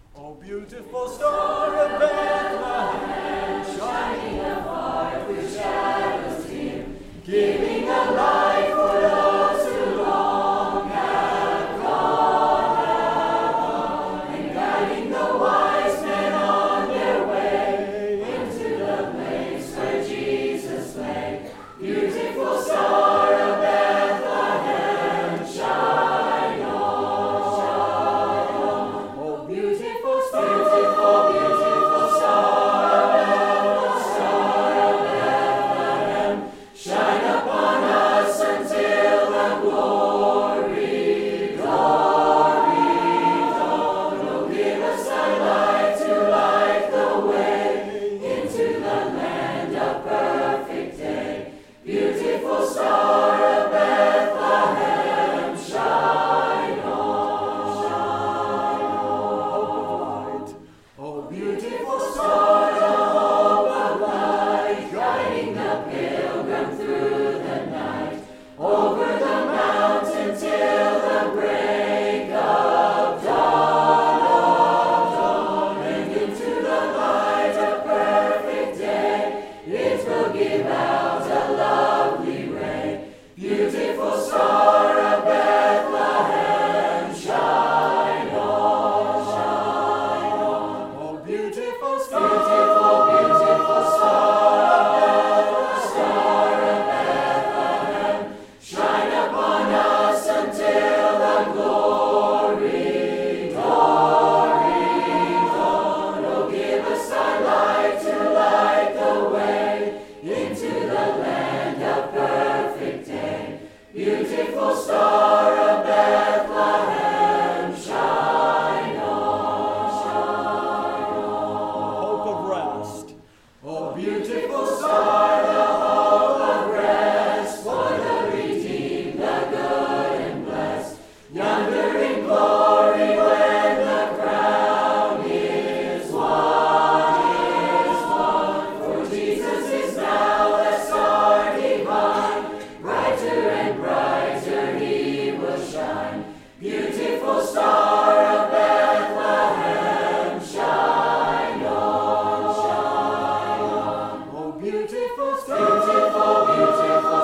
O beautiful star of Bethlehem, shining afar through shadows dim, giving a light for those who long have gone, and guiding the wise men on their way into the place where Jesus lay. Beautiful star of Bethlehem, shine on, shine on. Oh, beautiful star, beautiful star of Bethlehem, shine upon us until the glory dawn. Oh, give us thy light to light the way into the land of perfect day. Beautiful star of Bethlehem, shine on, shine on. Hope of light. Oh, beautiful star, the hope of light, guiding the pilgrim through the night, over the mountain till the break of dawn, and into the light of perfect day, it will give out a lovely ray. Beautiful star of Bethlehem, shine on, shine on. Oh, beautiful star, beautiful star of Bethlehem, shine upon us until the glory dawn. Oh, give us thy light to light the way into the land of perfect day. Beautiful star of Bethlehem, shine on, shine on. Hope of rest. Oh, beautiful star, the hope of rest, for the redeemed, the good and blessed, yonder in glory when the crown is won, for Jesus is now the star divine, brighter and brighter he will shine. Beautiful star of Bethlehem, shine on, shine on. Oh, beautiful star, beautiful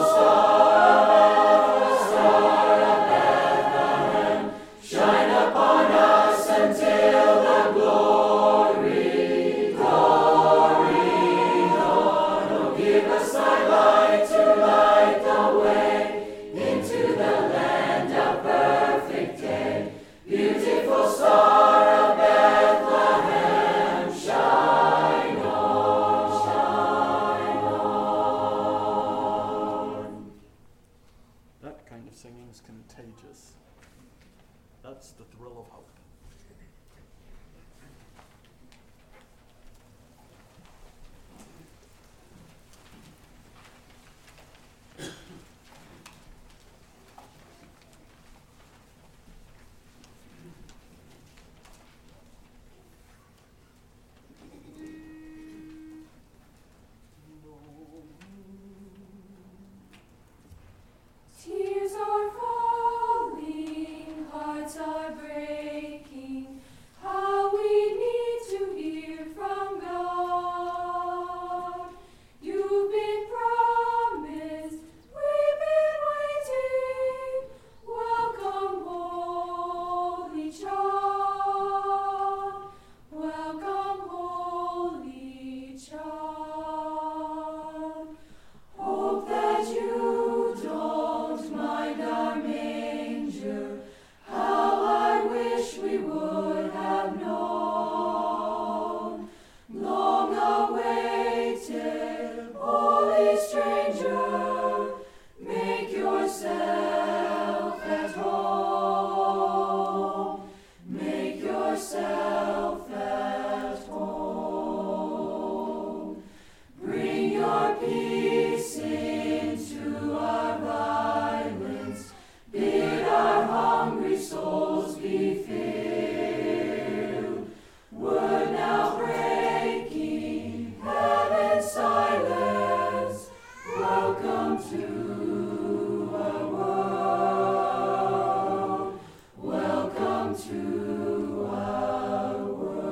star of Bethlehem, shine upon us until the glory dawn. Oh, give us thy light to light the way into the land of perfect day. Beautiful star of Bethlehem, shine on, shine on. That kind of singing is contagious. That's the thrill of hope. Tears are falling, hearts are breaking. How we need to hear from God. You've been promised, we've been waiting. Welcome, Holy Child. Welcome, Holy Child. Hope that you don't mind our manger. How I wish we would have known. Long awaited, holy stranger, make yourself at home. Make yourself at home. Bring your peace into our violence. Bid our hungry souls be filled. Would now breaking heaven's silence, welcome to our world. Welcome to our world.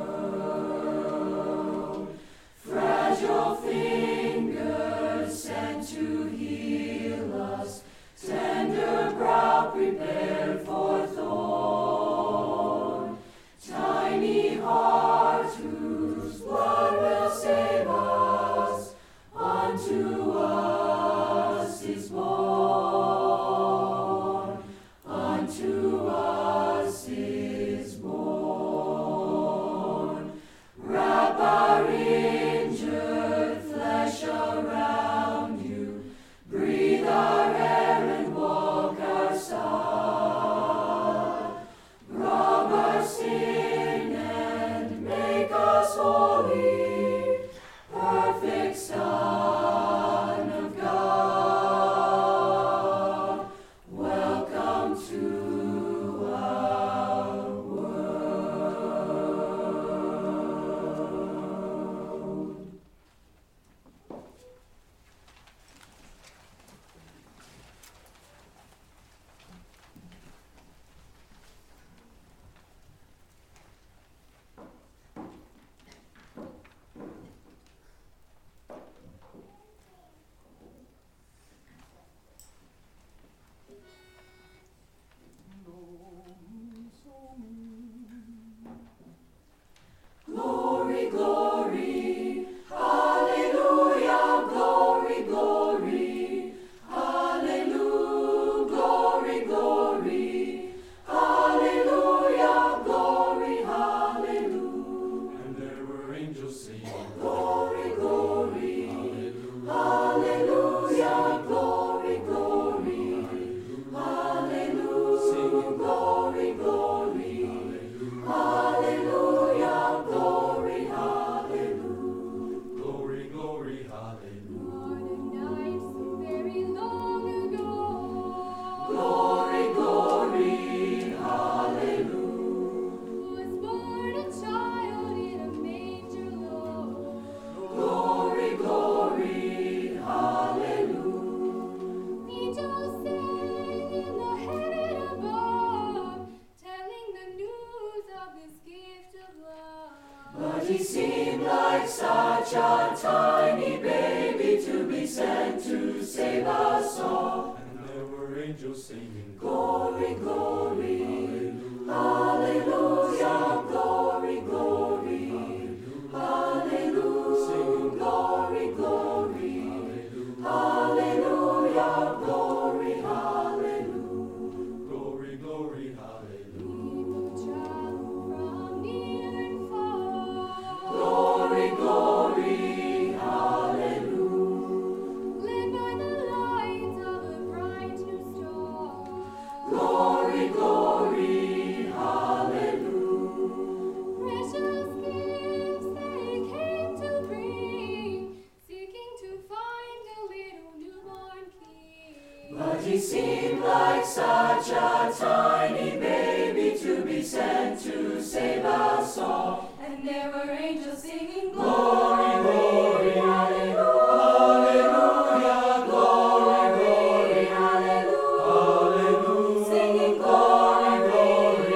But he seemed like such a tiny baby to be sent to save us all. And there were angels singing, glory, glory, hallelujah, glory, glory, hallelujah, singing glory, glory, hallelujah, glory, hallelujah, glory, glory, hallelujah. From near and far, Glory, glory, hallelujah. led by the light of a bright new star. Glory, glory, hallelujah. Precious gifts they came to bring, seeking to find a little newborn king. But he seemed like such a tiny baby to be sent to save us all. And there were angels singing Glory, glory, hallelujah, glory, glory, hallelujah, singing glory, glory,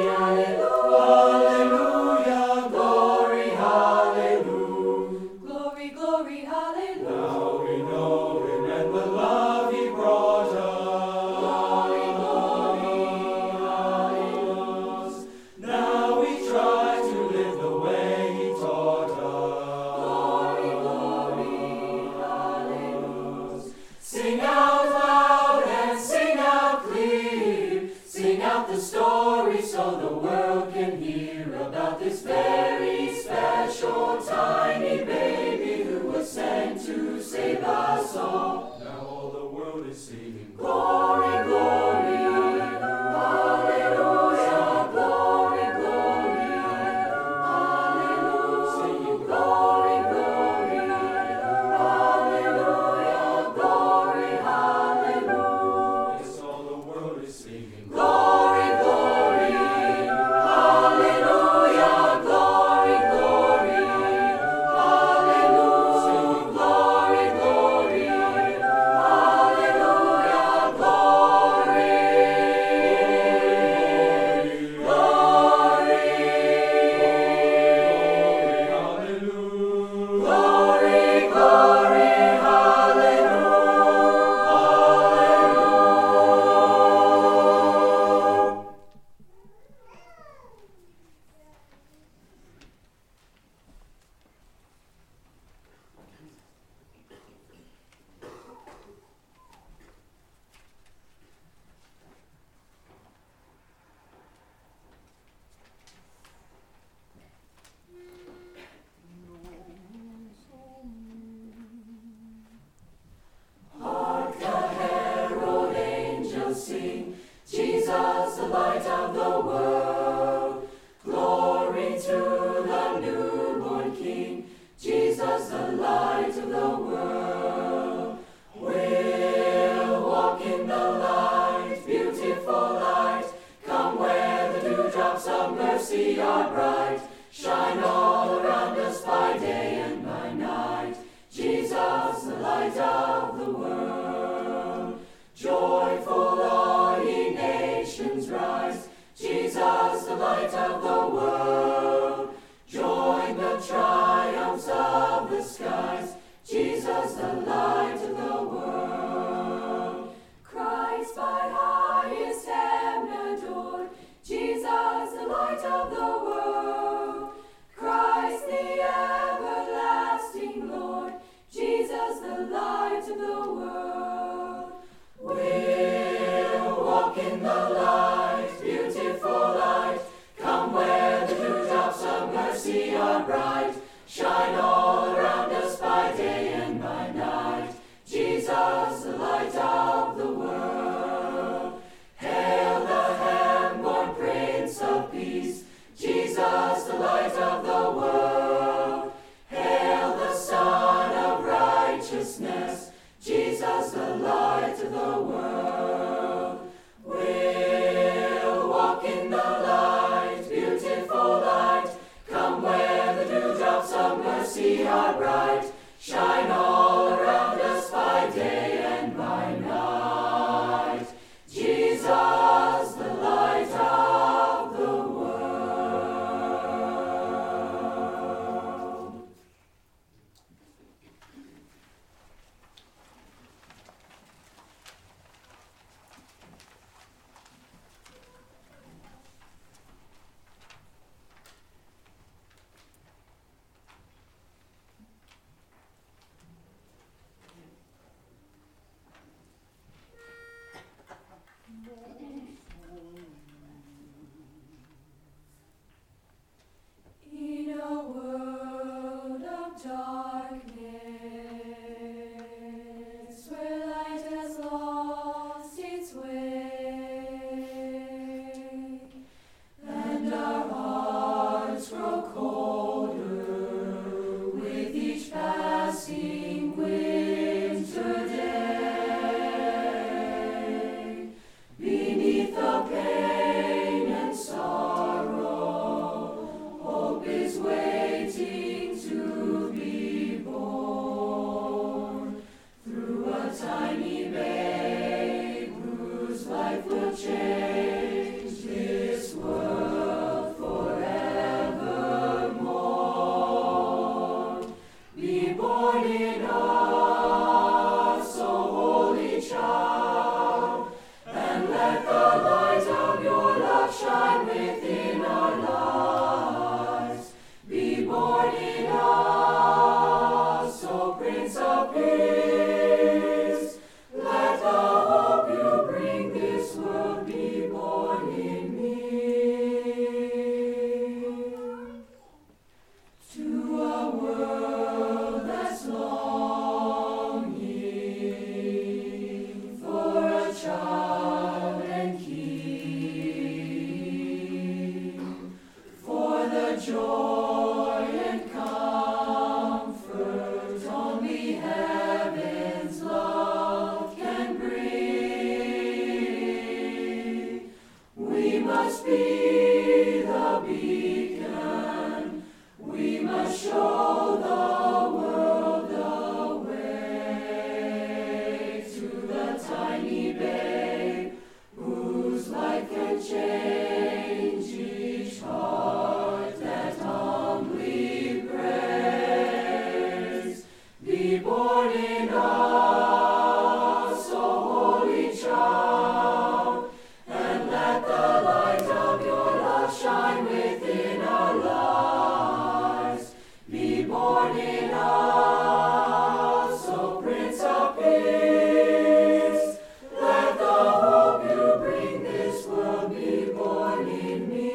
hallelujah, glory, hallelujah. glory, glory, hallelujah. Now we know him and the love he brought us. Glory, glory, hallelujah. Now we try to live the way he taught us. Glory, hallelujah. Sing out loud and sing out clear. Sing out the story so the world can hear about this very special tiny baby who was sent to save us all. Now all the world is singing glory, glory, hallelujah, glory, glory, hallelujah, singing glory, glory, hallelujah, glory, hallelujah. Yes, all the world is singing glory, glory, hallelujah, glory, glory, hallelujah, singing glory, glory, hallelujah, glory, glory, glory, hallelujah, hallelujah. Hark the herald angels sing, Jesus the light of the world. Glory to the newborn King, Jesus the light of the world. We'll walk in the light, beautiful light. Come where the dewdrops of mercy are bright. Shine all around us by day and by night. Jesus, the light of the world. Joyful all ye nations rise. Jesus, the light of the world. Join the triumphs of the skies. Jesus, the light of the world. Christ by highest heaven adored. Jesus, the light of the world. Christ the everlasting Lord. Jesus, the light of the world. We'll walk in the light, beautiful light. Come where the dewdrops of mercy are bright. Shine all around us by day and by night. Jesus, the light of the world. Hail the heaven-born Prince of Peace. Jesus, the light of the world. Hail the Son of Righteousness. Jesus, the light of the world. We'll walk in the light, beautiful light. Come where the dewdrops of mercy are of darkness, where light has lost its way, and our hearts grow colder with each passing winter day. Beneath the pain and sorrow, hope is waiting to be born. Through a tiny babe whose life will change this world forevermore. Be born in us, O holy child, and let the light of your love shine within our lives. Be born in us, O Prince of Peace. Let the hope you bring this world be born in me. To a world that's longing for a child and king, for the joy and comfort only heaven's love can bring. We must be the beacon, we must show the world the way to the tiny babe whose life can change each heart that humbly prays. Be born in us, O holy child, and let the light of your love shine within our lives. Be born in us, O Prince of Peace. Let the hope you bring this world be born in me.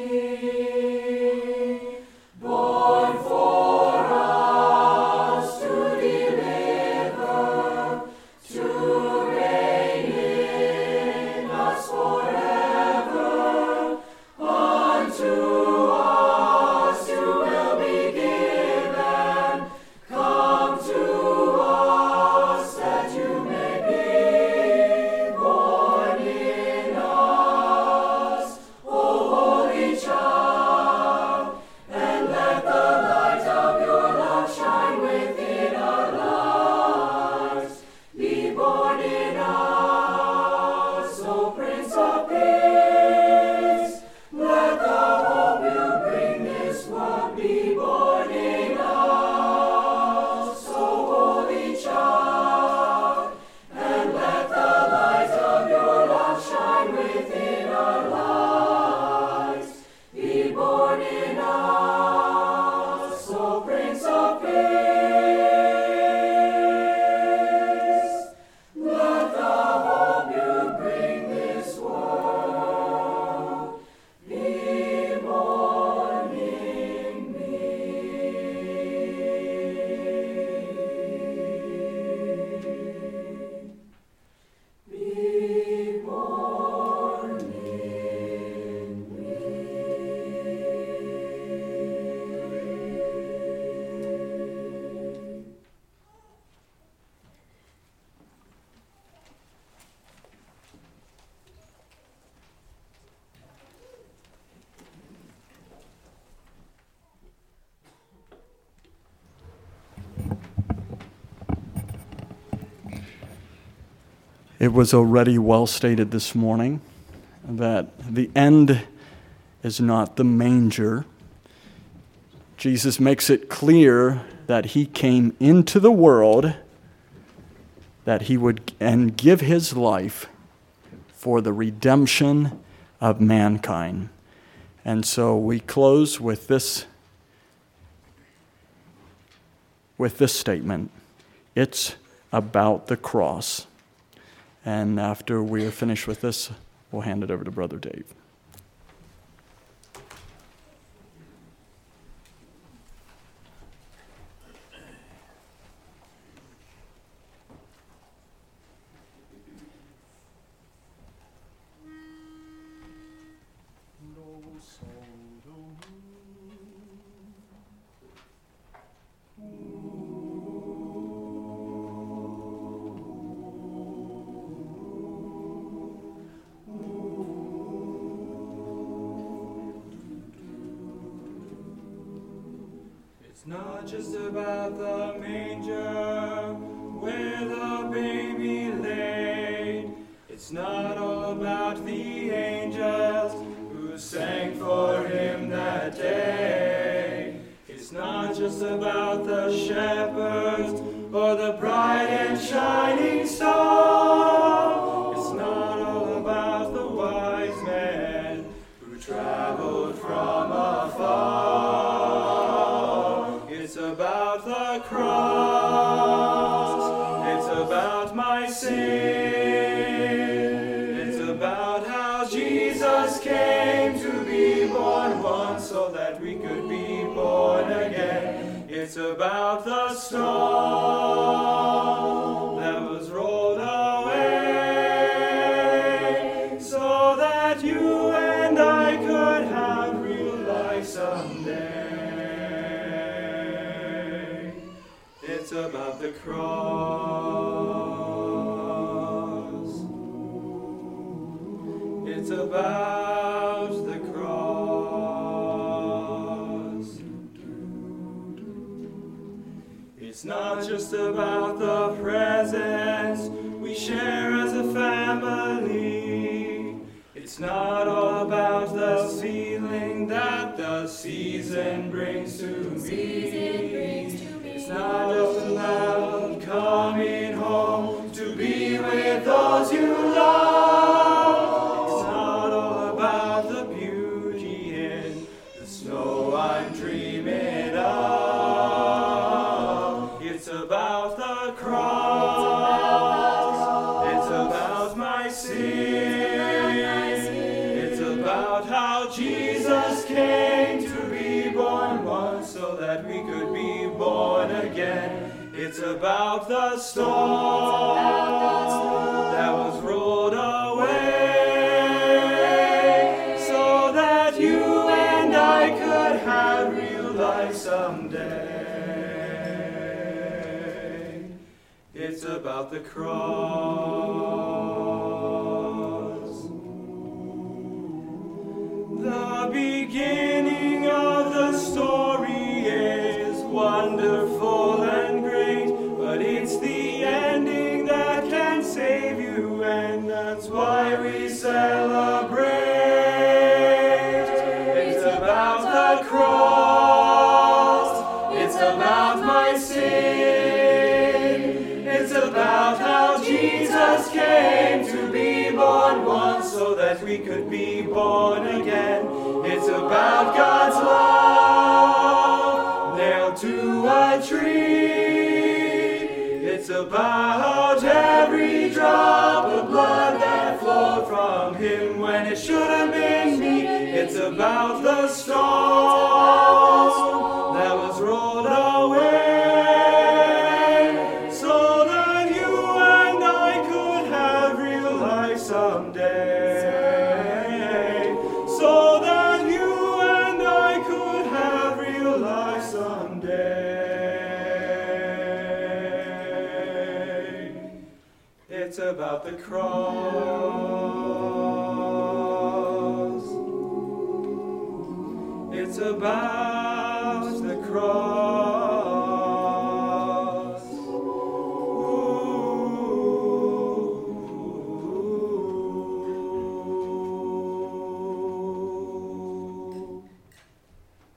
Born for us to deliver, to reign in us forever. Unto us you will be given. Come to us that you may be born in us, O holy child, and let the light of your love shine within our lives. Be born in us, O Prince of Peace. Let the hope you bring this world be born in us, O holy child, and let the light of your love shine within our lives. Be born in us, O Prince of Peace. Let the hope you bring this world be born in me. Be born in me. It was already well stated this morning that the end is not the manger. Jesus makes it clear that he came into the world, that he would and give his life for the redemption of mankind. And so we close with this statement. It's about the cross. And after we are finished with this, we'll hand it over to Brother Dave. It's not just about the manger where the baby laid. It's not all about the angels who sang for him that day. It's not just about the shepherds or the bright and shining star. It's not all about the wise men who traveled from afar. It's about the cross. It's about my sin. It's about how Jesus came to be born once so that we could be born again. It's about the stone that was rolled away so that you and I could have real life someday. It's about the cross. It's about the cross. It's not just about the presents we share as a family. It's not all about the feeling that the season brings to me. It's not just about coming home to be with those you love. It's not all about the beauty in the snow I'm dreaming of. It's about the cross. It's about my sin. It's about how Jesus came to be born once so that we could be born again. It's about the stone that was rolled away so that you and I could have real life someday. It's about the cross. The beginning of the story is wonderful and great, but it's the ending that can save you, and that's why we celebrate. It's about the cross. It's about my sin. It's about how Jesus came to be born once so that we could be born again. It's about God's love nailed to a tree. It's about every drop of blood that flowed from him when it should have been me. It's about the stone that was rolled away so that you and I could have real life someday. So that you and I could have real life someday. It's about the cross. It's about